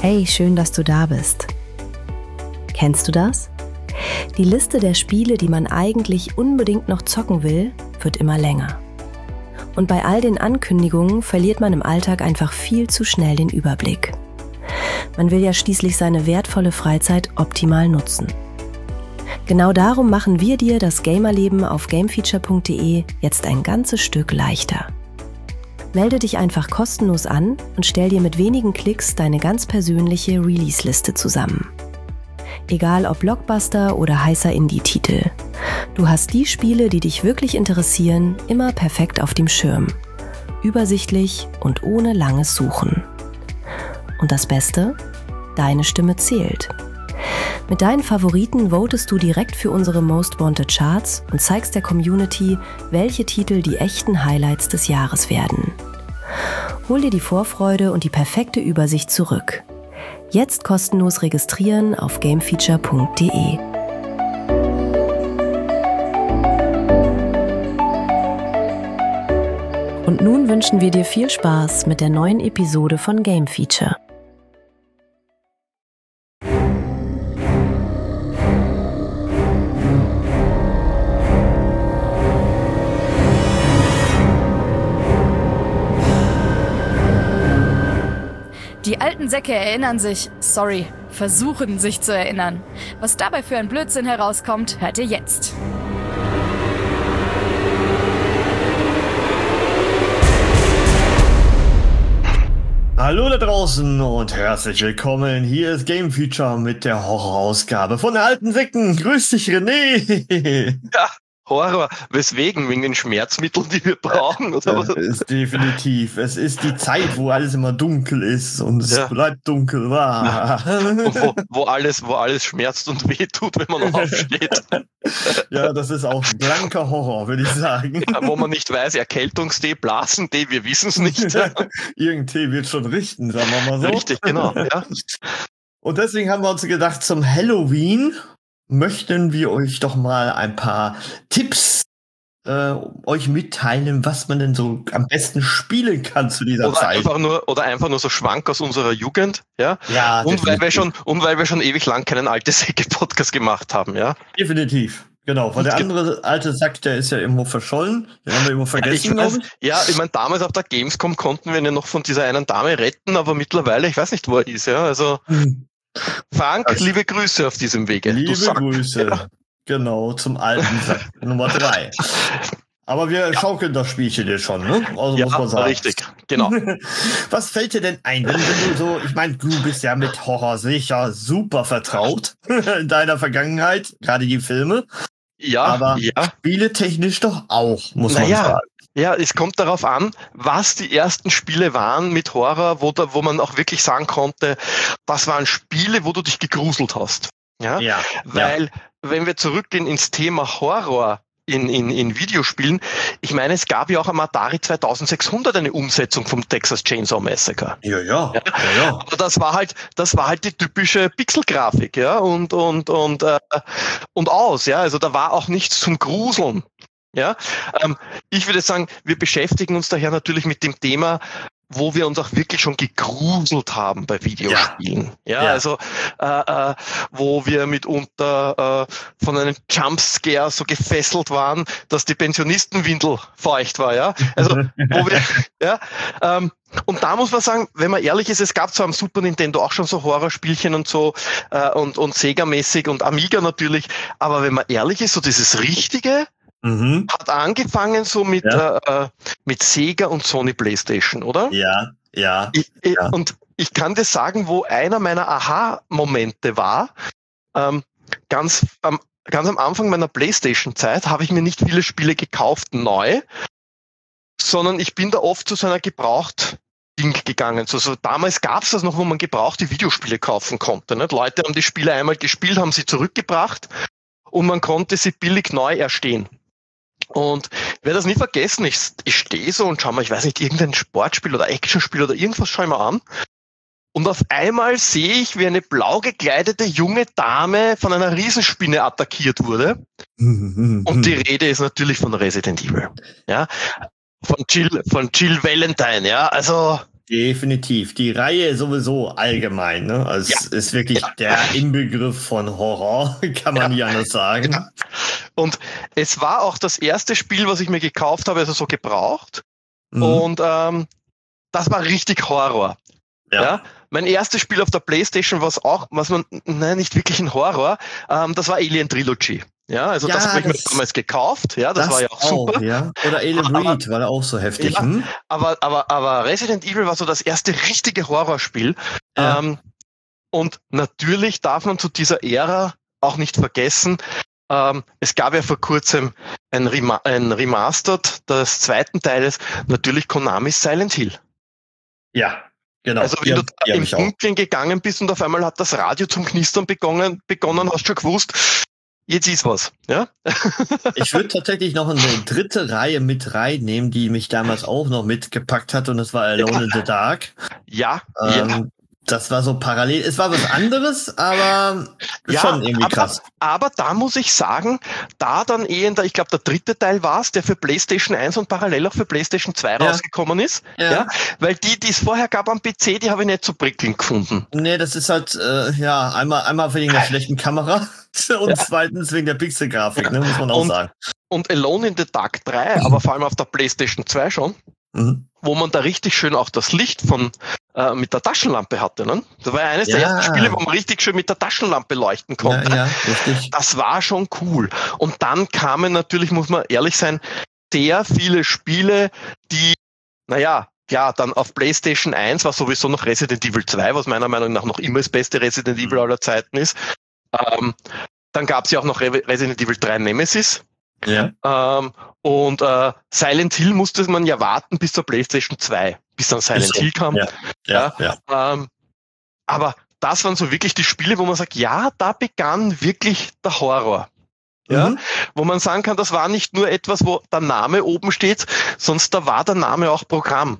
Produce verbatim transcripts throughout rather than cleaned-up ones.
Hey, schön, dass du da bist. Kennst du das? Die Liste der Spiele, die man eigentlich unbedingt noch zocken will, wird immer länger. Und bei all den Ankündigungen verliert man im Alltag einfach viel zu schnell den Überblick. Man will ja schließlich seine wertvolle Freizeit optimal nutzen. Genau darum machen wir dir das Gamerleben auf gamefeature punkt de jetzt ein ganzes Stück leichter. Melde dich einfach kostenlos an und stell dir mit wenigen Klicks deine ganz persönliche Release-Liste zusammen. Egal ob Blockbuster oder heißer Indie-Titel. Du hast die Spiele, die dich wirklich interessieren, immer perfekt auf dem Schirm. Übersichtlich und ohne langes Suchen. Und das Beste? Deine Stimme zählt. Mit deinen Favoriten votest du direkt für unsere Most Wanted Charts und zeigst der Community, welche Titel die echten Highlights des Jahres werden. Hol dir die Vorfreude und die perfekte Übersicht zurück. Jetzt kostenlos registrieren auf gamefeature punkt de. Und nun wünschen wir dir viel Spaß mit der neuen Episode von Game Feature. Die alten Säcke erinnern sich, sorry, versuchen sich zu erinnern. Was dabei für ein Blödsinn herauskommt, hört ihr jetzt. Hallo da draußen und herzlich willkommen. Hier ist Game Feature mit der Horrorausgabe von der alten Säcken. Grüß dich, René. Ja. Horror. Weswegen? Wegen den Schmerzmitteln, die wir brauchen? Oder was? Es ist definitiv. Es ist die Zeit, wo alles immer dunkel ist und es ja. bleibt dunkel. Wow. Und wo, wo, alles, wo alles schmerzt und wehtut, wenn man aufsteht. Ja, das ist auch blanker Horror, würde ich sagen. Ja, wo man nicht weiß, Erkältungstee, Blasentee, wir wissen es nicht. Irgendein Tee wird schon richten, sagen wir mal so. Richtig, genau. Ja. Und deswegen haben wir uns gedacht, zum Halloween möchten wir euch doch mal ein paar Tipps äh, euch mitteilen, was man denn so am besten spielen kann zu dieser oder Zeit. Einfach nur, oder einfach nur so Schwank aus unserer Jugend, ja. Ja, und weil wir schon und weil wir schon ewig lang keinen alte Säcke-Podcast gemacht haben, ja. Definitiv. Genau, weil der andere alte Sack, der ist ja irgendwo verschollen. Den haben wir irgendwo vergessen. Ja, ich weiß, ja, ich meine, damals auf der Gamescom konnten wir ihn ja noch von dieser einen Dame retten, aber mittlerweile, ich weiß nicht, wo er ist, ja. Also hm. Frank, also, liebe Grüße auf diesem Wege. Liebe Grüße, ja. Genau, zum alten Sack Nummer drei. Aber wir ja. schaukeln das Spielchen hier schon, ne? Also ja, muss man sagen. Richtig, genau. Was fällt dir denn ein, wenn, wenn du so, ich meine, du bist ja mit Horror sicher super vertraut in deiner Vergangenheit, gerade die Filme. Ja, aber ja. spieletechnisch doch auch, muss naja, man sagen. Ja, es kommt darauf an, was die ersten Spiele waren mit Horror, wo, da, wo man auch wirklich sagen konnte, das waren Spiele, wo du dich gegruselt hast. Ja, ja weil ja. wenn wir zurückgehen ins Thema Horror in, in, in Videospielen, ich meine, es gab ja auch am Atari zweitausendsechshundert eine Umsetzung vom Texas Chainsaw Massacre. Ja, ja, ja, ja. Aber das war halt, das war halt die typische Pixelgrafik, ja, und, und, und, äh, und aus, ja, also da war auch nichts zum Gruseln. Ja, ähm, ich würde sagen, wir beschäftigen uns daher natürlich mit dem Thema, wo wir uns auch wirklich schon gegruselt haben bei Videospielen. Ja, ja, ja. Also äh, äh, wo wir mitunter äh, von einem Jumpscare so gefesselt waren, dass die Pensionistenwindel feucht war. Ja, also wo wir, ja. Ähm, und da muss man sagen, wenn man ehrlich ist, es gab zwar am Super Nintendo auch schon so Horrorspielchen und so äh, und und Sega-mäßig und Amiga natürlich, aber wenn man ehrlich ist, so dieses Richtige Mhm. hat angefangen so mit, ja. äh, mit Sega und Sony PlayStation, oder? Ja, ja, ich, ich, ja. Und ich kann dir sagen, wo einer meiner Aha-Momente war, ähm, ganz, ähm, ganz am Anfang meiner PlayStation-Zeit habe ich mir nicht viele Spiele gekauft, neu, sondern ich bin da oft zu so einer gebraucht Ding gegangen. So, so, damals gab es das noch, wo man gebrauchte Videospiele kaufen konnte. Nicht? Leute haben die Spiele einmal gespielt, haben sie zurückgebracht und man konnte sie billig neu erstehen. Und ich werde das nie vergessen, ich, ich stehe so und schau mal, ich weiß nicht, irgendein Sportspiel oder Actionspiel oder irgendwas schau ich mal an. Und auf einmal sehe ich, wie eine blau gekleidete junge Dame von einer Riesenspinne attackiert wurde. Und die Rede ist natürlich von Resident Evil. Ja, von Jill, von Jill Valentine, ja, also Definitiv. Die Reihe sowieso allgemein, ne? Also ja. Es ist wirklich ja. der Inbegriff von Horror, kann man ja. nicht anders sagen. Ja. Und es war auch das erste Spiel, was ich mir gekauft habe, also so gebraucht. Mhm. Und ähm, das war richtig Horror. Ja. ja. Mein erstes Spiel auf der PlayStation, was auch, was man, nein, nicht wirklich ein Horror, ähm, das war Alien Trilogy. Ja, also ja, das habe ich mir damals gekauft. Ja, das, das war ja auch, auch super. Ja. Oder Alien Breed war da auch so heftig. Ja, hm? aber, aber, aber Resident Evil war so das erste richtige Horrorspiel. Ja. Ähm, und natürlich darf man zu dieser Ära auch nicht vergessen, ähm, es gab ja vor kurzem ein, Rema- ein Remastered des zweiten Teiles, natürlich Konami's Silent Hill. Ja. Genau. Also wenn ja, du da im Dunkeln gegangen bist und auf einmal hat das Radio zum Knistern begonnen, begonnen hast schon gewusst, jetzt ist was. Ja? Ich würde tatsächlich noch eine dritte Reihe mit reinnehmen, die mich damals auch noch mitgepackt hat, und das war Alone ja. in the Dark. Ja, ähm, ja. Das war so parallel. Es war was anderes, aber ja, schon irgendwie aber, krass. Aber da muss ich sagen, da dann eh in der, ich glaube, der dritte Teil war es, der für PlayStation eins und parallel auch für PlayStation zwei ja. rausgekommen ist. Ja. ja. Weil die, die es vorher gab am P C, die habe ich nicht so prickelnd gefunden. Nee, das ist halt, äh, ja, einmal, einmal wegen der schlechten Kamera und ja. zweitens wegen der Pixelgrafik, ne, muss man auch und, sagen. Und Alone in the Dark drei, aber vor allem auf der PlayStation zwei schon. Mhm. Wo man da richtig schön auch das Licht von äh, mit der Taschenlampe hatte. Ne? Das war ja eines ja. der ersten Spiele, wo man richtig schön mit der Taschenlampe leuchten konnte. Ja, ja, richtig. Das war schon cool. Und dann kamen natürlich, muss man ehrlich sein, sehr viele Spiele, die, naja, klar, dann auf PlayStation eins war sowieso noch Resident Evil zwei, was meiner Meinung nach noch immer das beste Resident Evil aller Zeiten ist. Ähm, dann gab es ja auch noch Re- Resident Evil drei Nemesis. Ja. Ähm, und äh, Silent Hill musste man ja warten bis zur PlayStation zwei, bis dann Silent so. Hill kam. Ja. Ja. Ja. Ja. Ähm, aber das waren so wirklich die Spiele, wo man sagt, ja, da begann wirklich der Horror. Ja, mhm. Wo man sagen kann, das war nicht nur etwas, wo der Name oben steht, sonst da war der Name auch Programm.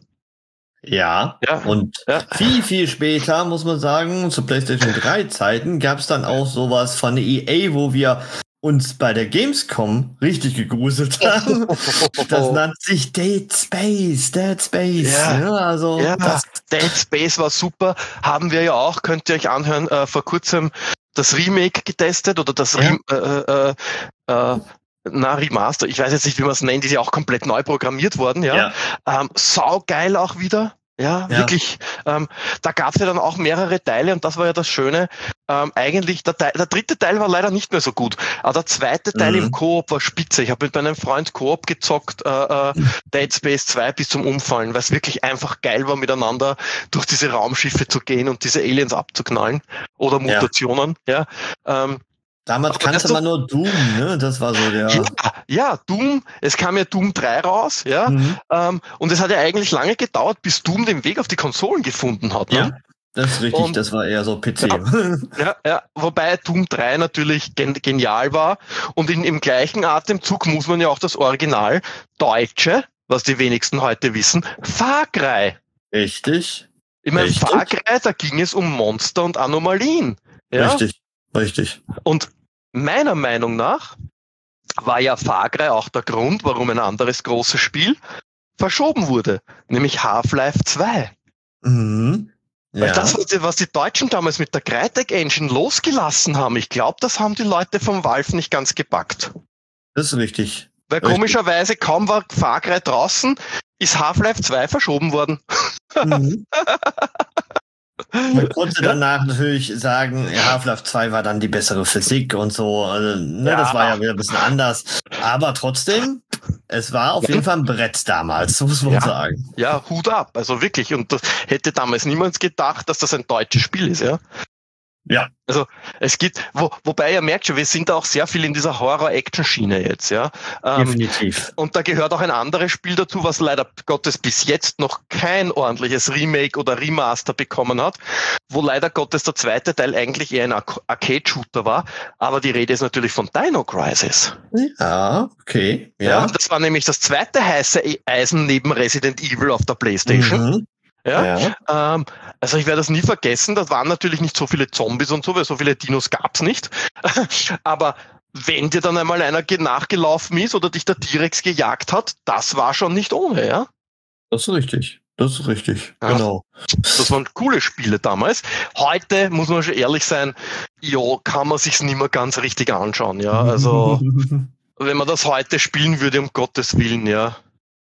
Ja, ja. und ja. viel, viel später, muss man sagen, zu PlayStation drei Zeiten gab es dann auch sowas von E A, wo wir uns bei der Gamescom richtig gegruselt haben. Das nannte sich Dead Space, Dead Space. Ja, ja also ja. Das Dead Space war super. Haben wir ja auch, könnt ihr euch anhören, äh, vor kurzem das Remake getestet oder das ja. Rem- äh, äh, äh, na, Remaster, ich weiß jetzt nicht, wie man es nennt, die ist ja auch komplett neu programmiert worden, ja. ja. Ähm, saugeil auch wieder. Ja, ja, wirklich. Ähm, da gab es ja dann auch mehrere Teile und das war ja das Schöne. Ähm, eigentlich, der, Teil, der dritte Teil war leider nicht mehr so gut, aber der zweite Teil mhm. im Koop war spitze. Ich habe mit meinem Freund Koop gezockt, äh, äh, Dead Space zwei bis zum Umfallen, weil es wirklich einfach geil war, miteinander durch diese Raumschiffe zu gehen und diese Aliens abzuknallen oder Mutationen. Ja, ja ähm, Damals kannte man nur Doom, ne? Das war so der... Ja, ja, Doom, es kam ja Doom drei raus, ja, mhm. ähm, und es hat ja eigentlich lange gedauert, bis Doom den Weg auf die Konsolen gefunden hat. Ne? Ja, das ist richtig, und, das war eher so P C. Ja, ja, ja, wobei Doom drei natürlich gen- genial war und in, im gleichen Atemzug muss man ja auch das Original Deutsche, was die wenigsten heute wissen, Far Cry. Richtig. Ich meine, Far Cry, da ging es um Monster und Anomalien. Ja? Richtig. Richtig. Und meiner Meinung nach war ja Far Cry auch der Grund, warum ein anderes großes Spiel verschoben wurde, nämlich Half-Life zwei. Mhm. Ja. Weil das, was die, was die Deutschen damals mit der Crytek Engine losgelassen haben, ich glaube, das haben die Leute vom Valve nicht ganz gepackt. Das ist richtig. Weil richtig. Komischerweise kaum war Far Cry draußen, ist Half-Life zwei verschoben worden. Mhm. Man konnte danach natürlich sagen, ja, Half-Life zwei war dann die bessere Physik und so. Also, ne, ja. Das war ja wieder ein bisschen anders. Aber trotzdem, es war auf ja. jeden Fall ein Brett damals, muss man ja. sagen. Ja, Hut ab. Also wirklich. Und das hätte damals niemand gedacht, dass das ein deutsches Spiel ist, ja. Ja. Also es gibt, wo, wobei ihr merkt schon, wir sind da auch sehr viel in dieser Horror-Action-Schiene jetzt, ja. Ähm, Definitiv. Und da gehört auch ein anderes Spiel dazu, was leider Gottes bis jetzt noch kein ordentliches Remake oder Remaster bekommen hat, wo leider Gottes der zweite Teil eigentlich eher ein Arcade-Shooter war, aber die Rede ist natürlich von Dino Crisis. Ja, okay. Ja. ja das war nämlich das zweite heiße Eisen neben Resident Evil auf der PlayStation. Mhm. Ja, ja. Ähm, also ich werde das nie vergessen, da waren natürlich nicht so viele Zombies und so, weil so viele Dinos gab's nicht. Aber wenn dir dann einmal einer nachgelaufen ist oder dich der T-Rex gejagt hat, das war schon nicht ohne, ja? Das ist richtig. Das ist richtig, Ja. genau. Das waren coole Spiele damals. Heute, muss man schon ehrlich sein, ja, kann man sich's nicht mehr ganz richtig anschauen, ja. Also, wenn man das heute spielen würde, um Gottes Willen, ja.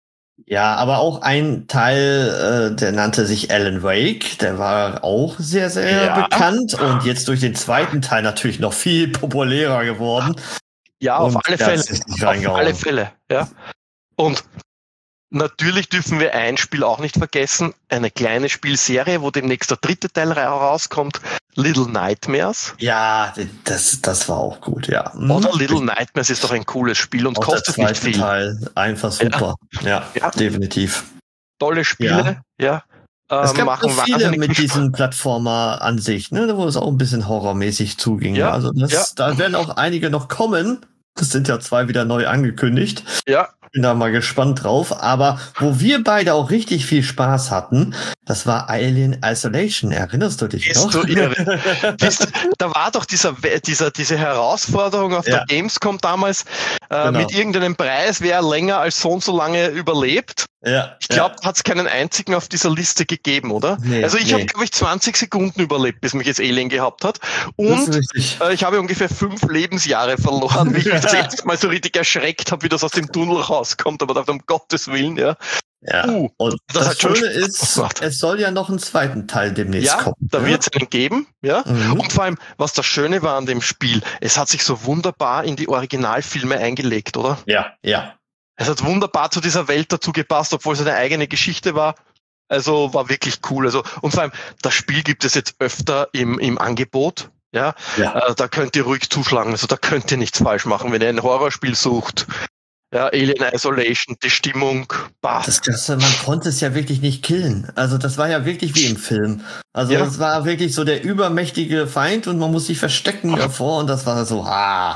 Ja, aber auch ein Teil, äh, der nannte sich Alan Wake, der war auch sehr, sehr Ja. bekannt und jetzt durch den zweiten Teil natürlich noch viel populärer geworden. Ja, auf Und alle der Fälle. hat sich nicht Auf reingehauen. alle Fälle, ja. Und natürlich dürfen wir ein Spiel auch nicht vergessen, eine kleine Spielserie, wo demnächst der dritte Teil rauskommt, Little Nightmares. Ja, das, das war auch gut, ja. Mhm. Oder Little Nightmares ist doch ein cooles Spiel und Auch kostet der nicht zweite viel. Teil, einfach super. Ja, Ja. definitiv. Tolle Spiele, ja. Es Äh, gab machen noch viele wahnsinnig mit viel diesen Plattformer an sich, ne, wo es auch ein bisschen horrormäßig zuging. Ja, Also das, ja. da werden auch einige noch kommen. Es sind ja zwei wieder neu angekündigt. Spaß. Ja, Bin da mal gespannt drauf. Aber wo wir beide auch richtig viel Spaß hatten, das war Alien Isolation. Erinnerst du dich Bist noch? du irre. Wisst, da war doch dieser, dieser, diese Herausforderung auf Ja. der Gamescom damals äh, Genau. mit irgendeinem Preis, wer länger als so und so lange überlebt. Ja, Ich glaube, hat es keinen einzigen auf dieser Liste gegeben, oder? Nee, also ich nee. habe, glaube ich, zwanzig Sekunden überlebt, bis mich jetzt Alien gehabt hat. ja, das ist Und richtig. äh, ich habe ungefähr fünf Lebensjahre verloren, wie ich mich das erste Mal so richtig erschreckt habe, wie das aus dem Tunnel rauskommt. Aber dachte, um Gottes Willen, ja. Ja. Uh, Und das das, hat schon Schöne Spaß ist, gemacht. es soll ja noch einen zweiten Teil demnächst Ja, kommen. da ne? wird es einen geben, ja. Mhm. Und vor allem, was das Schöne war an dem Spiel, es hat sich so wunderbar in die Originalfilme eingelegt, oder? Ja, ja. Es hat wunderbar zu dieser Welt dazu gepasst, obwohl es eine eigene Geschichte war. Also war wirklich cool. Also, und vor allem, das Spiel gibt es jetzt öfter im, im Angebot. Ja, Ja. äh, da könnt ihr ruhig zuschlagen. Also da könnt ihr nichts falsch machen, wenn ihr ein Horrorspiel sucht. Ja, Alien Isolation, die Stimmung, bah. Das, das, man konnte es ja wirklich nicht killen. Also das war ja wirklich wie im Film. Also Ja. das war wirklich so der übermächtige Feind und man muss sich verstecken davor und das war so, ah.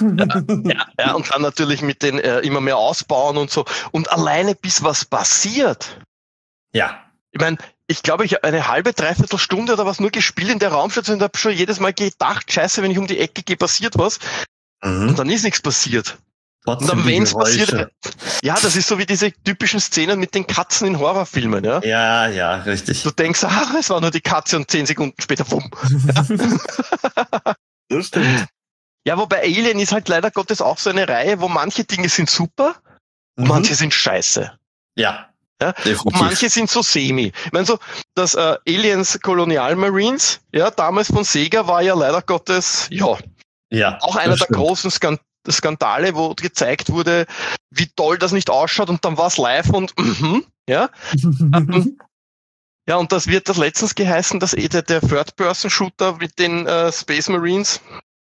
Ja, ja, und dann natürlich mit den äh, immer mehr ausbauen und so. Und alleine bis was passiert. Ja. Ich meine, ich glaube, ich habe eine halbe, dreiviertel Stunde oder was nur gespielt in der Raumstation und habe schon jedes Mal gedacht, scheiße, wenn ich um die Ecke gehe, passiert was. Und Mhm. dann ist nichts passiert. Und Trotzdem dann, die wenn es Geräusche. passiert, ja, das ist so wie diese typischen Szenen mit den Katzen in Horrorfilmen, ja. Ja, ja, richtig. Du denkst, ach, es war nur die Katze und zehn Sekunden später, wumm. Das stimmt. Ja, wobei Alien ist halt leider Gottes auch so eine Reihe, wo manche Dinge sind super und Mhm. manche sind scheiße. Ja, Ja, definitiv. und manche sind so semi. Ich meine so, das äh, Aliens Colonial Marines, ja, damals von Sega war ja leider Gottes, ja, ja, auch einer das der stimmt. großen Skan Skandale, wo gezeigt wurde, wie toll das nicht ausschaut und dann war es live und mhm, ja. Ähm, ja, und das wird das letztens geheißen, dass eh der, der Third-Person-Shooter mit den äh, Space Marines.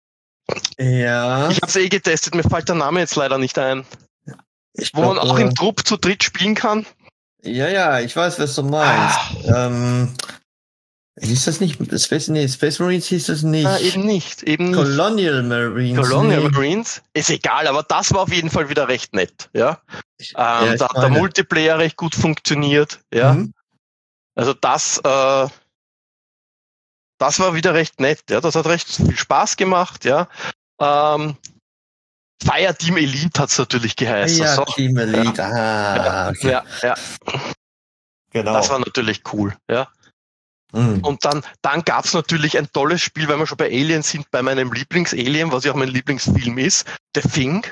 Ja, Ich habe es eh getestet, mir fällt der Name jetzt leider nicht ein. ich Wo man glaub, auch äh, im Trupp zu dritt spielen kann. ja, ja, ich weiß, was du meinst. Ah. Ähm, hieß das nicht Space, nee, Space Marines hieß das nicht. Ah, eben nicht, eben nicht. Colonial Marines. Colonial nee. Marines, ist egal, aber das war auf jeden Fall wieder recht nett, ja. Ich- Ähm, ja, ich da hat der meine. Multiplayer recht gut funktioniert, ja. Mhm. Also das, äh, das war wieder recht nett, ja. Das hat recht viel Spaß gemacht, ja. Ähm, Fire Team Elite hat's natürlich geheißen. Ja, so. Team Elite. Ah, okay. Ja, ja, Genau. das war natürlich cool, ja. Mhm. Und dann, dann gab's natürlich ein tolles Spiel, weil wir schon bei Alien sind, bei meinem Lieblings-Alien, was ja auch mein Lieblingsfilm ist, The Thing.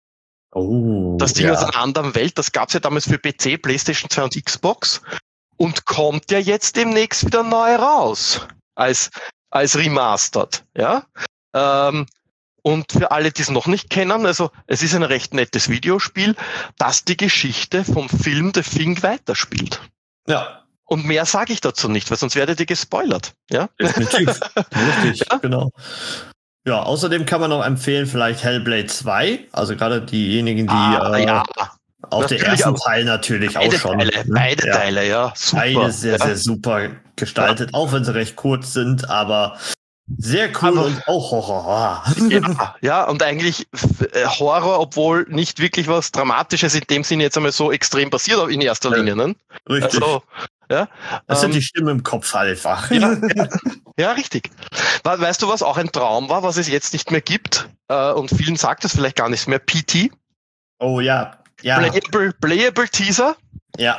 Oh, Das Ding ja. aus einer anderen Welt, das gab's ja damals für P C, PlayStation zwei und Xbox und kommt ja jetzt demnächst wieder neu raus als als Remastered, ja. Ähm, und für alle, die es noch nicht kennen, also es ist ein recht nettes Videospiel, das die Geschichte vom Film The Thing weiterspielt. Ja, Und mehr sage ich dazu nicht, weil sonst werdet ihr gespoilert, ja. definitiv. Richtig, Ja. genau. Ja, außerdem kann man noch empfehlen, vielleicht Hellblade zwei. Also gerade diejenigen, die Ah, äh, ja, auch den natürlich, ersten aber Teil natürlich auch beide schon. Teile, ne? beide ja. Teile, ja, super. Beide sehr, ja. sehr super gestaltet, auch wenn sie recht kurz sind, aber sehr cool Aber- und auch Horror. Ja, ja, und eigentlich äh, Horror, obwohl nicht wirklich was Dramatisches in dem Sinne jetzt einmal so extrem passiert in erster Ja. Linie. Ne? Richtig. Also, ja, das sind ähm, die Stimmen im Kopf einfach. ja, ja, ja, richtig. We- Weißt du, was auch ein Traum war, was es jetzt nicht mehr gibt? Äh, und vielen sagt es vielleicht gar nicht mehr. P T, Oh ja. Ja. Playable, Playable Teaser Ja.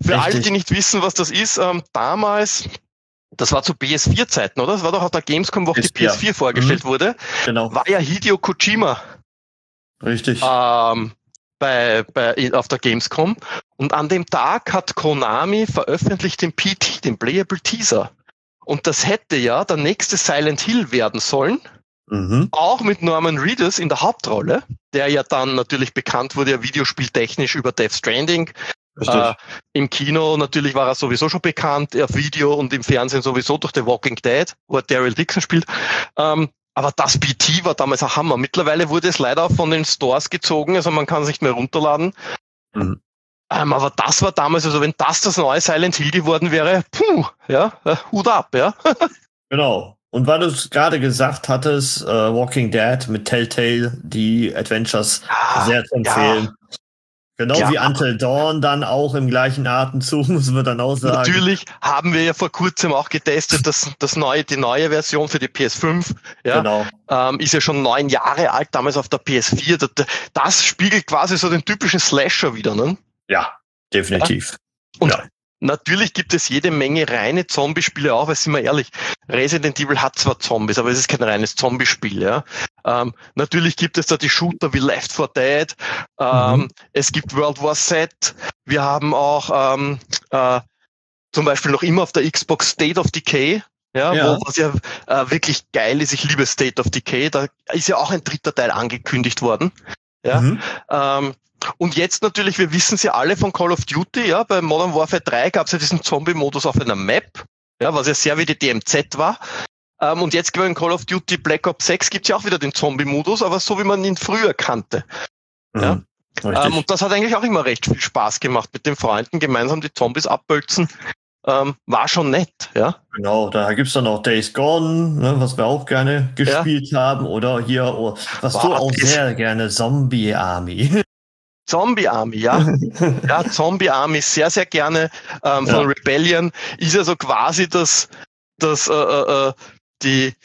Für Richtig. alle, die nicht wissen, was das ist, ähm, damals, das war zu P S vier Zeiten, oder? Das war doch auf der Gamescom, wo auch die P S vier vorgestellt Mhm. wurde. Genau. War ja Hideo Kojima Richtig. ähm, bei, bei, auf der Gamescom. Und an dem Tag hat Konami veröffentlicht den P T, den Playable Teaser. Und das hätte ja der nächste Silent Hill werden sollen. Mhm. Auch mit Norman Reedus in der Hauptrolle, der ja dann natürlich bekannt wurde, ja videospieltechnisch über Death Stranding. Richtig. Äh, Im Kino natürlich war er sowieso schon bekannt, auf Video und im Fernsehen sowieso durch The Walking Dead, wo er Daryl Dixon spielt. Ähm, aber das P T war damals ein Hammer. Mittlerweile wurde es leider von den Stores gezogen, also man kann es nicht mehr runterladen. Mhm. Ähm, aber das war damals, also wenn das das neue Silent Hill geworden wäre, puh, ja, äh, Hut ab, ja. Genau. Und weil du es gerade gesagt hattest, äh, Walking Dead mit Telltale, die Adventures Ja, sehr zu empfehlen. Genau Ja. wie Until Dawn dann auch im gleichen Atemzug, müssen wir dann auch sagen. Natürlich haben wir ja vor kurzem auch getestet, dass das neue, die neue Version für die P S fünf, ja, Genau. ähm, ist ja schon neun Jahre alt, damals auf der P S vier. Das, das spiegelt quasi so den typischen Slasher wieder, ne? Ja, definitiv. Und Ja. natürlich gibt es jede Menge reine Zombie-Spiele auch, weil sind wir ehrlich, Resident Evil hat zwar Zombies, aber es ist kein reines Zombie-Spiel, ja. Ähm, natürlich gibt es da die Shooter wie Left four Dead, ähm, Mhm. es gibt World War Z, wir haben auch ähm, äh, zum Beispiel noch immer auf der Xbox State of Decay, ja, Ja. Wo, was ja äh, wirklich geil ist, ich liebe State of Decay, da ist ja auch ein dritter Teil angekündigt worden, ja. Mhm. Ähm, und jetzt natürlich, wir wissen es ja alle von Call of Duty, ja, bei Modern Warfare drei gab es ja diesen Zombie-Modus auf einer Map, ja, was ja sehr wie die D M Z war. Ähm, und jetzt bei Call of Duty Black Ops sechs gibt es ja auch wieder den Zombie-Modus, aber so wie man ihn früher kannte. Ja. Mhm. Richtig. Ähm, und das hat eigentlich auch immer recht viel Spaß gemacht, mit den Freunden gemeinsam die Zombies abbölzen. Ähm, war schon nett, ja. Genau, da gibt's dann auch Days Gone, ne, was wir auch gerne gespielt haben. Oder hier, oh, was du Boah, auch das- sehr gerne, Zombie Army. Zombie Army, ja. Ja, Zombie Army sehr, sehr gerne ähm, von Ja. Rebellion. Ist ja so quasi das, das, äh, äh, die,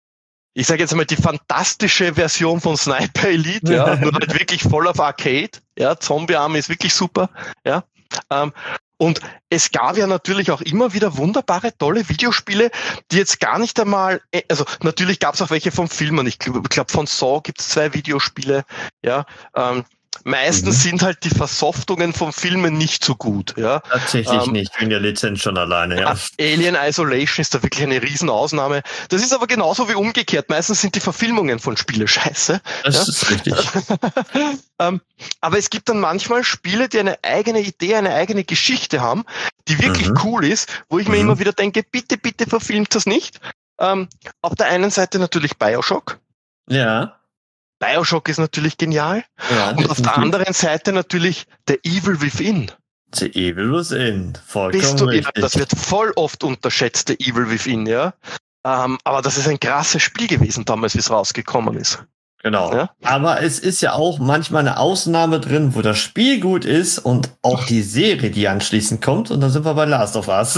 ich sage jetzt einmal, die fantastische Version von Sniper Elite, ja, nur halt wirklich voll auf Arcade. Ja, Zombie Army ist wirklich super, ja. Ähm, und es gab ja natürlich auch immer wieder wunderbare, tolle Videospiele, die jetzt gar nicht einmal, also natürlich gab es auch welche von Filmen. Ich glaube, glaub, von Saw gibt es zwei Videospiele, ja. Ähm, Meistens Mhm. sind halt die Versoftungen von Filmen nicht so gut, ja. Tatsächlich Ähm, nicht, wegen der Lizenz schon alleine, ja. Alien Isolation ist da wirklich eine Riesenausnahme. Das ist aber genauso wie umgekehrt. Meistens sind die Verfilmungen von Spiele scheiße. Das ja. ist richtig. ähm, aber es gibt dann manchmal Spiele, die eine eigene Idee, eine eigene Geschichte haben, die wirklich Mhm. cool ist, wo ich mir Mhm. immer wieder denke, bitte, bitte verfilmt das nicht. Ähm, auf der einen Seite natürlich BioShock. Ja. BioShock ist natürlich genial. ja Und auf der anderen Seite natürlich The Evil Within. The Evil Within. Vollkommen Bist du irre? richtig. Das wird voll oft unterschätzt, The Evil Within, ja. Ähm, aber das ist ein krasses Spiel gewesen damals, wie es rausgekommen ist. Genau. Ja. Aber es ist ja auch manchmal eine Ausnahme drin, wo das Spiel gut ist und auch die Serie, die anschließend kommt. Und dann sind wir bei Last of Us.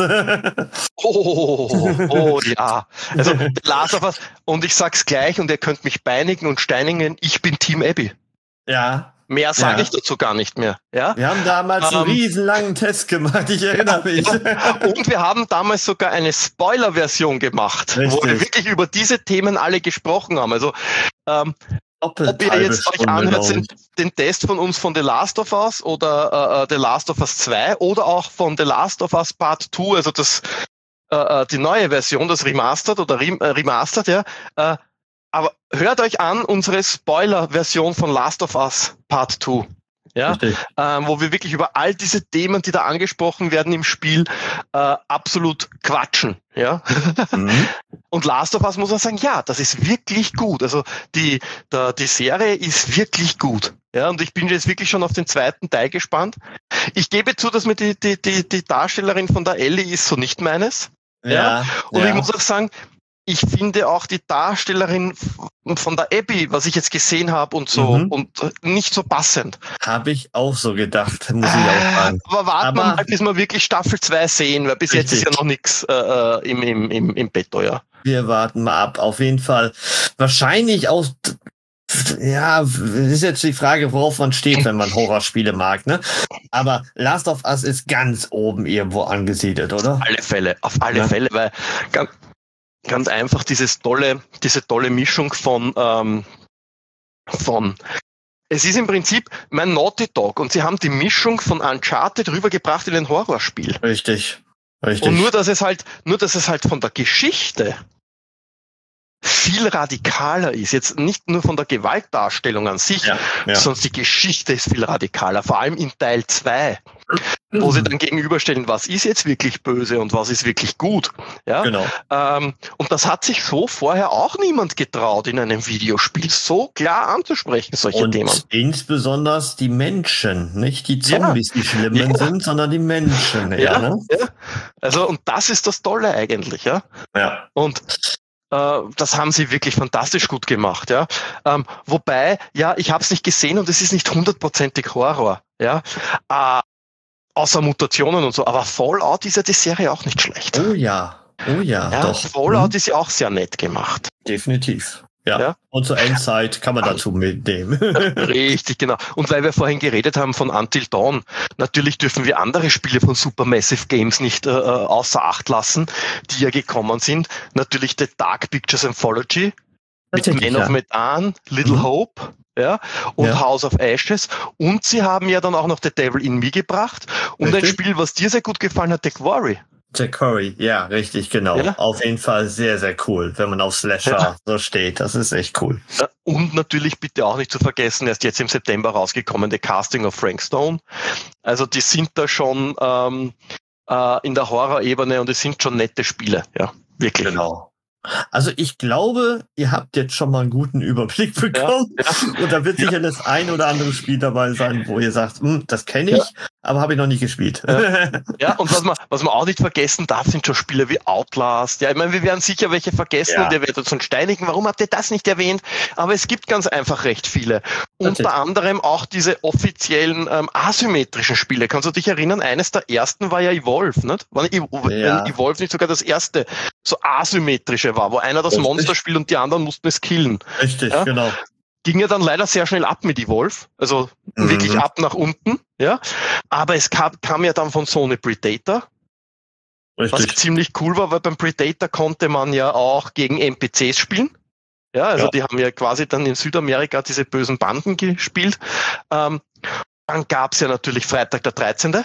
Oh, oh ja. Also The Last of Us, und ich sag's gleich, und ihr könnt mich beinigen und steinigen, ich bin Team Abby. Ja. Mehr sage Ja. ich dazu gar nicht mehr. Ja? Wir haben damals einen Ähm, riesenlangen Test gemacht, ich erinnere mich. Und wir haben damals sogar eine Spoiler-Version gemacht, Richtig. wo wir wirklich über diese Themen alle gesprochen haben. Also ähm, ob ihr jetzt euch anhört, den, den Test von uns von The Last of Us oder äh, The Last of Us zwei oder auch von The Last of Us Part zwei, also das äh, die neue Version, das Remastered oder Rem äh, Remastered, ja. Äh, aber hört euch an unsere Spoiler-Version von Last of Us Part zwei. Ja, ähm, wo wir wirklich über all diese Themen, die da angesprochen werden im Spiel, äh, absolut quatschen. Ja. Mhm. Und Last of Us muss man sagen, ja, das ist wirklich gut. Also die, der, die Serie ist wirklich gut. Ja, und ich bin jetzt wirklich schon auf den zweiten Teil gespannt. Ich gebe zu, dass mir die, die, die, die Darstellerin von der Ellie ist so nicht meines. Ja. Ja. Und ja. ich muss auch sagen, ich finde auch die Darstellerin von der Abby, was ich jetzt gesehen habe und so, Mhm. und nicht so passend. Habe ich auch so gedacht, muss ich auch sagen. Aber warten wir Aber- mal, bis wir wirklich Staffel zwei sehen, weil bis jetzt ist Richtig. ja noch nichts äh, im, im, im, im Betto, ja. Wir warten mal ab. Auf jeden Fall. Wahrscheinlich auch, ja, ist jetzt die Frage, worauf man steht, wenn man Horrorspiele mag, ne? Aber Last of Us ist ganz oben irgendwo angesiedelt, oder? Auf alle Fälle, auf alle ja. Fälle, weil ganz, ganz einfach dieses tolle, diese tolle Mischung von, ähm, von es ist im Prinzip mein Naughty Dog und sie haben die Mischung von Uncharted rübergebracht in ein Horrorspiel. Richtig, richtig. Und nur, dass es halt, nur, dass es halt von der Geschichte viel radikaler ist. Jetzt nicht nur von der Gewaltdarstellung an sich, ja, ja. sondern die Geschichte ist viel radikaler. Vor allem in Teil zwei, wo sie dann gegenüberstellen, was ist jetzt wirklich böse und was ist wirklich gut. Ja? Genau. Ähm, und das hat sich so vorher auch niemand getraut, in einem Videospiel so klar anzusprechen, solche und Themen. Insbesondere die Menschen, nicht die Zombies, ja. die schlimmen ja. sind, sondern die Menschen. Ja, ja, ne? ja. Also, und das ist das Tolle eigentlich. Ja. ja. Und das haben sie wirklich fantastisch gut gemacht, ja. Ähm, wobei, ja, ich habe es nicht gesehen und es ist nicht hundertprozentig Horror, ja. Äh, außer Mutationen und so. Aber Fallout ist ja die Serie auch nicht schlecht. Oh ja, oh ja, ja doch. Fallout hm. ist ja auch sehr nett gemacht. Definitiv. Ja. ja. Und zur Endzeit kann man dazu mitnehmen. Richtig, genau. Und weil wir vorhin geredet haben von Until Dawn, natürlich dürfen wir andere Spiele von Supermassive Games nicht äh, außer Acht lassen, die ja gekommen sind. Natürlich The Dark Pictures Anthology mit Man ja. of Medan, Little mhm. Hope, ja, und ja. House of Ashes. Und sie haben ja dann auch noch The Devil in Me gebracht. Und richtig. Ein Spiel, was dir sehr gut gefallen hat, The Quarry. The Quarry, ja, richtig, genau. Ja. Auf jeden Fall sehr, sehr cool, wenn man auf Slasher ja. so steht. Das ist echt cool. Und natürlich bitte auch nicht zu vergessen, erst jetzt im September rausgekommen, The Casting of Frank Stone. Also die sind da schon ähm, äh, in der Horror-Ebene und es sind schon nette Spiele, ja, wirklich. Genau. Also ich glaube, ihr habt jetzt schon mal einen guten Überblick bekommen. Ja, ja. Und da wird sicher ja. das ein oder andere Spiel dabei sein, wo ihr sagt, das kenne ich, ja. aber habe ich noch nicht gespielt. Ja, ja und was man, was man auch nicht vergessen darf, sind schon Spiele wie Outlast. Ja, ich meine, wir werden sicher welche vergessen ja. und ihr werdet uns steinigen. Warum habt ihr das nicht erwähnt? Aber es gibt ganz einfach recht viele. Unter Natürlich. anderem auch diese offiziellen ähm, asymmetrischen Spiele. Kannst du dich erinnern? Eines der ersten war ja Evolve, nicht? War ja. Evolve nicht sogar das erste so asymmetrische war, wo einer das Richtig. Monster spielt und die anderen mussten es killen. Richtig, ja? genau. Ging ja dann leider sehr schnell ab mit Evolve, also mhm. wirklich ab nach unten, ja. Aber es kam, kam ja dann von Sony Predator, Richtig. was ziemlich cool war, weil beim Predator konnte man ja auch gegen N P Cs spielen. Ja, also ja. die haben ja quasi dann in Südamerika diese bösen Banden gespielt. Ähm, dann gab's ja natürlich Freitag der dreizehnte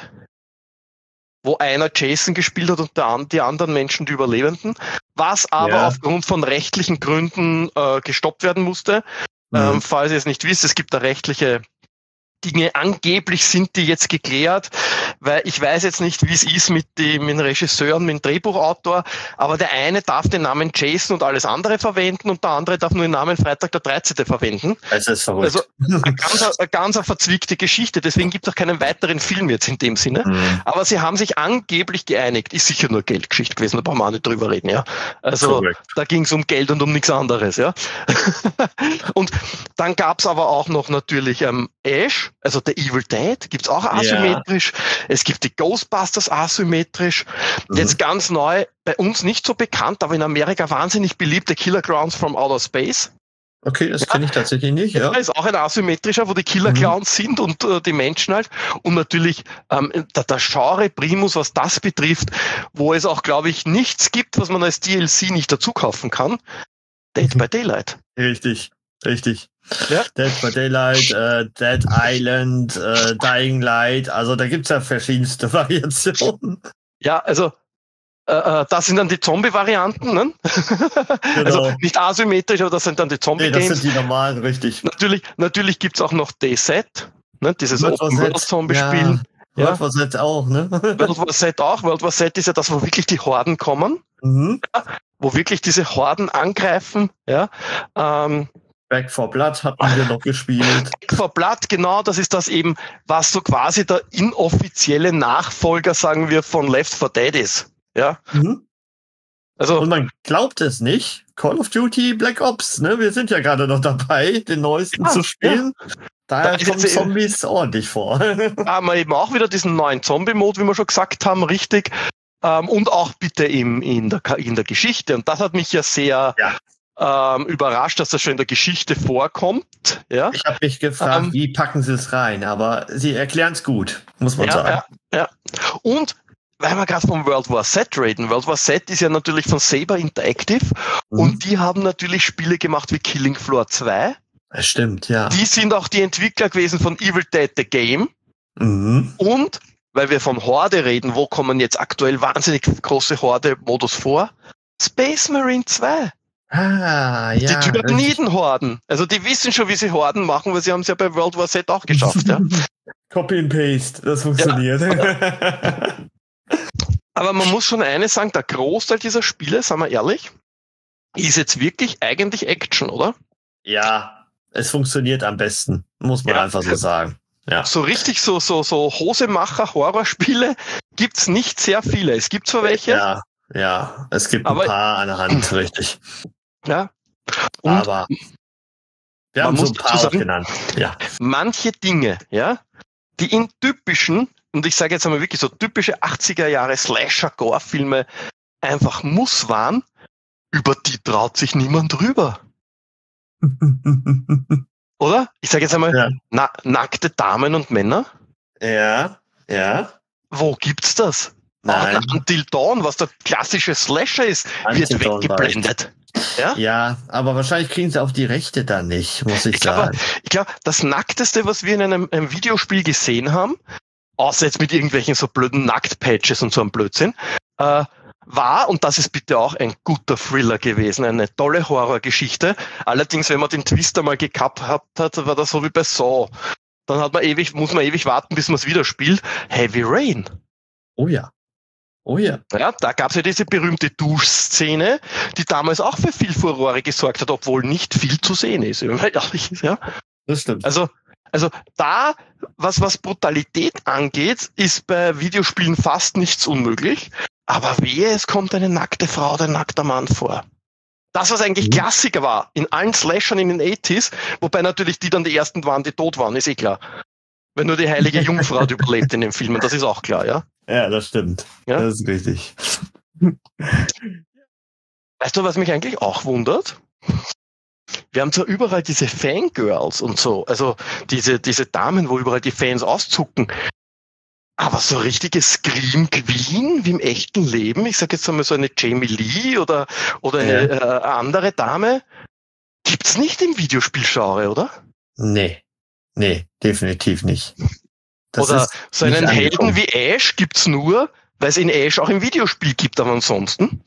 wo einer Jason gespielt hat und der, die anderen Menschen die Überlebenden, was aber ja. aufgrund von rechtlichen Gründen äh, gestoppt werden musste. Mhm. Ähm, falls ihr es nicht wisst, es gibt da rechtliche Dinge, angeblich sind die jetzt geklärt, weil ich weiß jetzt nicht, wie es ist mit dem, mit dem Regisseur und mit dem Drehbuchautor, aber der eine darf den Namen Jason und alles andere verwenden und der andere darf nur den Namen Freitag der dreizehnte verwenden. Das ist verrückt. Also eine ganz, eine ganz eine verzwickte Geschichte, deswegen gibt es auch keinen weiteren Film jetzt in dem Sinne. Mhm. Aber sie haben sich angeblich geeinigt, ist sicher nur Geldgeschichte gewesen, da brauchen wir auch nicht drüber reden, ja. Also verrückt. Da ging es um Geld und um nichts anderes, ja. Und dann gab es aber auch noch natürlich ähm, Ash, also The Evil Dead, gibt's auch asymmetrisch. Ja. Es gibt die Ghostbusters asymmetrisch. Mhm. Jetzt ganz neu, bei uns nicht so bekannt, aber in Amerika wahnsinnig beliebte Killer Clowns from Outer Space. Okay, das kenne ich tatsächlich nicht. Ja. Ja, ist auch ein asymmetrischer, wo die Killer Clowns mhm. sind und äh, die Menschen halt. Und natürlich ähm, der, der Genre Primus, was das betrifft, wo es auch, glaube ich, nichts gibt, was man als D L C nicht dazu kaufen kann. Dead by Daylight. Richtig, richtig. Ja. Dead by Daylight, äh, Dead Island, äh, Dying Light, also da gibt's ja verschiedenste Variationen. Ja, also äh, das sind dann die Zombie-Varianten, ne? Genau. Also nicht asymmetrisch, aber das sind dann die Zombie-Games. Nee, das sind die normalen, richtig. Natürlich, natürlich gibt's auch noch D Z, ne? Dieses Open-World-Zombie-Spiel. Ja, World War Z auch, ne? World War Z auch. World War Z ist ja das, wo wirklich die Horden kommen, mhm. ja? Wo wirklich diese Horden angreifen, ja. Ähm, Back four Blood hatten wir noch gespielt. Back four Blood, genau, das ist das eben, was so quasi der inoffizielle Nachfolger, sagen wir, von Left four Dead ist. Ja. Mhm. Also, und man glaubt es nicht, Call of Duty Black Ops, ne? Wir sind ja gerade noch dabei, den neuesten ja, zu spielen. Ja. Daher da kommen Zombies ordentlich vor. Da haben wir eben auch wieder diesen neuen Zombie-Mode, wie wir schon gesagt haben, richtig. Ähm, und auch bitte im, in, der, in der Geschichte. Und das hat mich ja sehr... Ja. ähm, überrascht, dass das schon in der Geschichte vorkommt. Ja? Ich habe mich gefragt, Ähm, wie packen sie es rein, aber sie erklären es gut, muss man ja, sagen. ja, ja. Und weil wir gerade vom World War Z reden, World War Z ist ja natürlich von Saber Interactive Mhm. und die haben natürlich Spiele gemacht wie Killing Floor zwei. Das stimmt, ja. Die sind auch die Entwickler gewesen von Evil Dead the Game. Mhm. Und, weil wir von Horde reden, wo kommen jetzt aktuell wahnsinnig große Horde-Modus vor? Space Marine zwei. Ah, ja. Die richtig. Tyranniden-Horden. Also die wissen schon, wie sie Horden machen, weil sie haben es ja bei World War Z auch geschafft. Ja. Copy and Paste, das funktioniert. Aber man muss schon eines sagen, der Großteil dieser Spiele, sagen wir ehrlich, ist jetzt wirklich eigentlich Action, oder? Ja, es funktioniert am besten, muss man Ja. einfach so sagen. Ja. So richtig so, so, so Hosemacher-Horrorspiele gibt's nicht sehr viele. Es gibt zwar welche, Ja, ja, es gibt Aber- ein paar an der Hand, richtig. ja. Und Aber wir man haben so muss ein dazu paar sagen- genannt. Ja. manche Dinge, ja, die in typischen, und ich sage jetzt einmal wirklich so typische achtziger Jahre Slasher-Gore-Filme einfach Muss waren, über die traut sich niemand drüber. Oder? Ich sage jetzt einmal, Ja. na, nackte Damen und Männer. ja, ja. Wo gibt's das? Nein. Auch Until Dawn, was der klassische Slasher ist, wird Until Dawn weggeblendet. Ja? Ja, aber wahrscheinlich kriegen sie auch die Rechte dann nicht, muss ich, Ich glaube, sagen. ich glaube, das Nackteste, was wir in einem, einem Videospiel gesehen haben, außer jetzt mit irgendwelchen so blöden Nackt-Patches und so einem Blödsinn, äh, war, und das ist bitte auch ein guter Thriller gewesen, eine tolle Horrorgeschichte. Allerdings, wenn man den Twist einmal gekappt hat, war das so wie bei Saw. Dann hat man ewig, muss man ewig warten, bis man es wieder spielt. Heavy Rain. Oh ja. Oh ja. Ja, da gab es ja diese berühmte Duschszene, die damals auch für viel Furore gesorgt hat, obwohl nicht viel zu sehen ist. Wenn man ehrlich ist, ja. Das stimmt. Also, also da, was, was Brutalität angeht, ist bei Videospielen fast nichts unmöglich. Aber wehe, es kommt eine nackte Frau oder ein nackter Mann vor. Das, was eigentlich Mhm. Klassiker war, in allen Slashern in den achtziger, wobei natürlich die dann die ersten waren, die tot waren, ist eh klar. Wenn nur die heilige Jungfrau hat überlebt in den Filmen, das ist auch klar, ja. Ja, das stimmt. Ja? Das ist richtig. Weißt du, was mich eigentlich auch wundert? Wir haben zwar überall diese Fangirls und so, also diese, diese Damen, wo überall die Fans auszucken, aber so richtige Scream Queen wie im echten Leben, ich sage jetzt einmal so eine Jamie Lee oder, oder eine Ja. äh, andere Dame, gibt's nicht im Videospielgenre, oder? Nee. Nee, definitiv nicht. Das oder ist so nicht einen angekommen. Helden wie Ash gibt's nur, weil es in Ash auch im Videospiel gibt, aber ansonsten.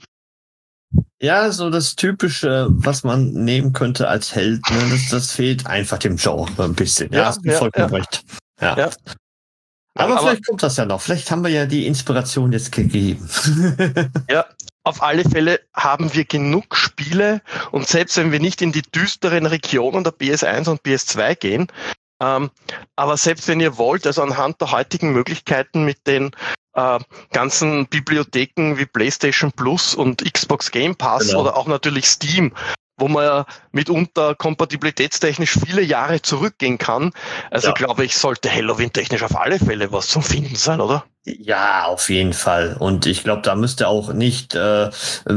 Ja, so das Typische, was man nehmen könnte als Held, ne, das, das fehlt einfach dem Genre ein bisschen. Ja, Ja, hast du ja, vollkommen ja. recht. Ja. Ja. Aber, Aber- vielleicht kommt das ja noch. Vielleicht haben wir ja die Inspiration jetzt gegeben. Ja, auf alle Fälle haben wir genug Spiele und selbst wenn wir nicht in die düsteren Regionen der P S eins und P S zwei gehen, ähm, aber selbst wenn ihr wollt, also anhand der heutigen Möglichkeiten mit den äh, ganzen Bibliotheken wie PlayStation Plus und Xbox Game Pass Genau. oder auch natürlich Steam, wo man ja mitunter kompatibilitätstechnisch viele Jahre zurückgehen kann. Also Ja. glaube ich, sollte Halloween technisch auf alle Fälle was zum Finden sein, oder? Ja, auf jeden Fall. Und ich glaube, da müsst ihr auch nicht äh,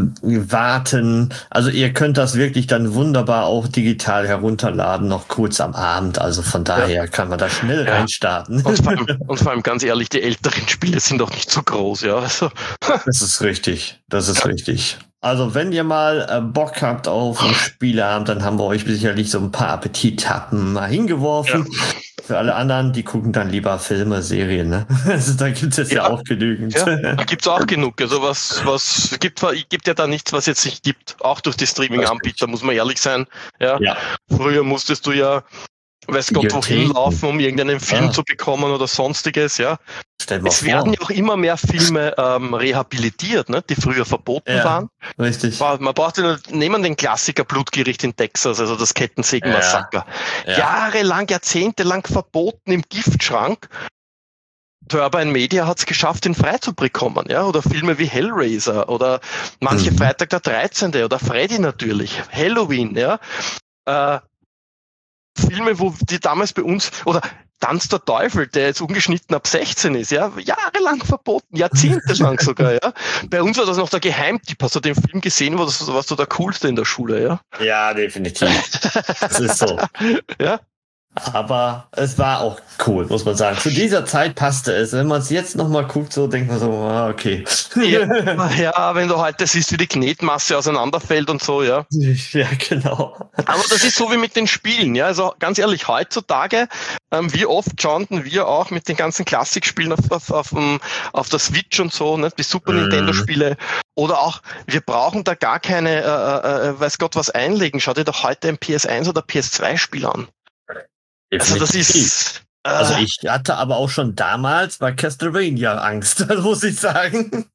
warten. Also ihr könnt das wirklich dann wunderbar auch digital herunterladen, noch kurz am Abend. Also von daher kann man da schnell Ja. reinstarten. Und vor, allem, und vor allem ganz ehrlich, die älteren Spiele sind doch nicht so groß, ja. Also, Das ist richtig. Das ist richtig. Also wenn ihr mal äh, Bock habt auf ein Spieleabend, dann haben wir euch sicherlich so ein paar Appetithappen mal hingeworfen. Für alle anderen, die gucken dann lieber Filme, Serien, ne? Also da gibt's jetzt ja, Ja. auch genügend. ja, da gibt's auch genug. Also was, was gibt, gibt ja da nichts, was jetzt nicht gibt. Auch durch die Streaming-Anbieter, muss man ehrlich sein. Ja. Ja. Früher musstest du ja, weiß Gott, wohin Videotheken. laufen, um irgendeinen Film Ah. zu bekommen oder sonstiges, ja. Stell mal Es vor. werden ja auch immer mehr Filme ähm, rehabilitiert, ne, die früher verboten Ja. waren. Richtig. Man braucht ja, nehmen den Klassiker Blutgericht in Texas, also das Kettensägen-Massaker. Ja. Jahrelang, jahrzehntelang verboten im Giftschrank. Turbine Media hat es geschafft, ihn frei zu bekommen, ja, oder Filme wie Hellraiser oder manche Mhm. Freitag der dreizehnte oder Freddy natürlich, Halloween, ja. Äh, Filme, wo die damals bei uns, oder Tanz der Teufel, der jetzt ungeschnitten ab sechzehn ist, ja, jahrelang verboten, jahrzehntelang sogar, ja. Bei uns war das noch der Geheimtipp. Hast du den Film gesehen, was du, was du der Coolste in der Schule, ja? Ja, definitiv. Das ist so. Ja. Aber es war auch cool, muss man sagen. Zu dieser Zeit passte es. Wenn man es jetzt nochmal guckt, so denkt man so, ah, okay. Ja, ja, wenn du heute siehst, wie die Knetmasse auseinanderfällt und so, ja. Ja, genau. Aber das ist so wie mit den Spielen, ja. Also ganz ehrlich, heutzutage, ähm, wie oft schauen wir auch mit den ganzen Klassikspielen auf, auf, auf, auf der Switch und so, ne, die Super mhm. Nintendo-Spiele. Oder auch, wir brauchen da gar keine, äh, äh, weiß Gott was einlegen. Schau dir doch heute ein P S eins oder P S zwei Spiel an. Also das ist... Äh, also ich hatte aber auch schon damals bei Castlevania Angst, das muss ich sagen.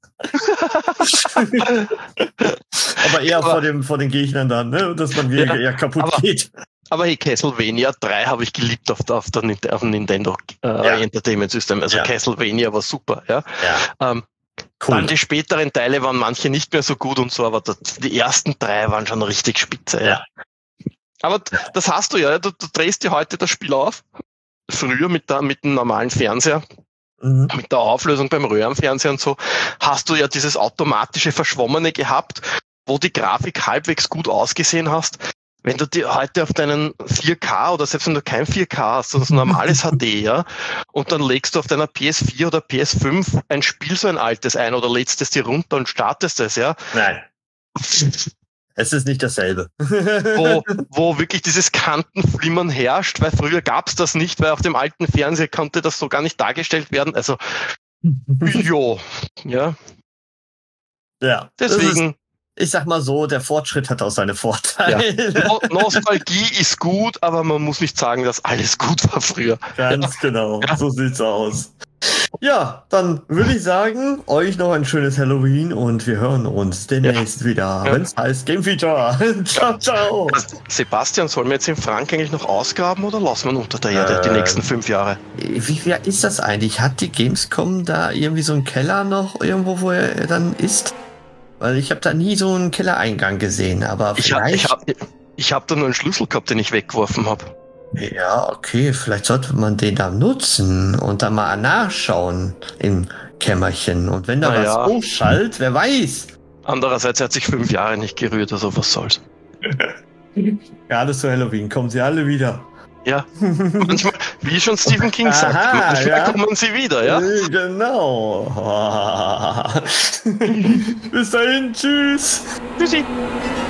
aber eher aber, vor, dem, vor den Gegnern dann, ne? Dass man wieder ja, eher kaputt aber, geht. Aber hey, Castlevania drei habe ich geliebt auf der, auf der, auf dem Nintendo äh, ja. Entertainment System. Also ja. Castlevania war super. Ja. ja. Ähm, cool. Dann die späteren Teile waren manche nicht mehr so gut und so, aber das, die ersten drei waren schon richtig spitze. Ja. ja. Aber das hast du ja, du, du drehst dir heute das Spiel auf. Früher mit, der, mit dem normalen Fernseher, mhm. mit der Auflösung beim Röhrenfernseher und so, hast du ja dieses automatische Verschwommene gehabt, wo die Grafik halbwegs gut ausgesehen hast. Wenn du dir heute auf deinen vier K oder selbst wenn du kein vier K hast, das normales H D, ja, und dann legst du auf deiner P S vier oder P S fünf ein Spiel so ein altes ein oder lädst es dir runter und startest es, ja. Nein. Es ist nicht dasselbe. wo, wo wirklich dieses Kantenflimmern herrscht, weil früher gab's das nicht, weil auf dem alten Fernseher konnte das so gar nicht dargestellt werden. Also, jo, ja. Ja. Deswegen. Ist, ich sag mal so, der Fortschritt hat auch seine Vorteile. Ja. No- Nostalgie ist gut, aber man muss nicht sagen, dass alles gut war früher. Ganz ja. genau, ja. So sieht's aus. Ja, dann würde ich sagen, euch noch ein schönes Halloween und wir hören uns demnächst ja. wieder, ja. wenn es heißt Game Feature. Ciao, ciao. Sebastian, sollen wir jetzt in Frank eigentlich noch ausgraben oder lassen wir ihn unter der Erde äh, die nächsten fünf Jahre? Wie viel ist das eigentlich? Hat die Gamescom da irgendwie so einen Keller noch irgendwo, wo er dann ist? Weil ich habe da nie so einen Kellereingang gesehen, aber vielleicht... Ich habe ich hab, ich hab da nur einen Schlüssel gehabt, den ich weggeworfen habe. Ja, okay, vielleicht sollte man den da nutzen und dann mal nachschauen im Kämmerchen. Und wenn da Na was ja. hochschallt, wer weiß. Andererseits hat sich fünf Jahre nicht gerührt, also was soll's. Gerade zu Halloween kommen sie alle wieder. Ja, manchmal, wie schon Stephen King sagt, Aha, manchmal ja. kommen sie wieder, ja? Genau. Bis dahin, tschüss. Tschüssi.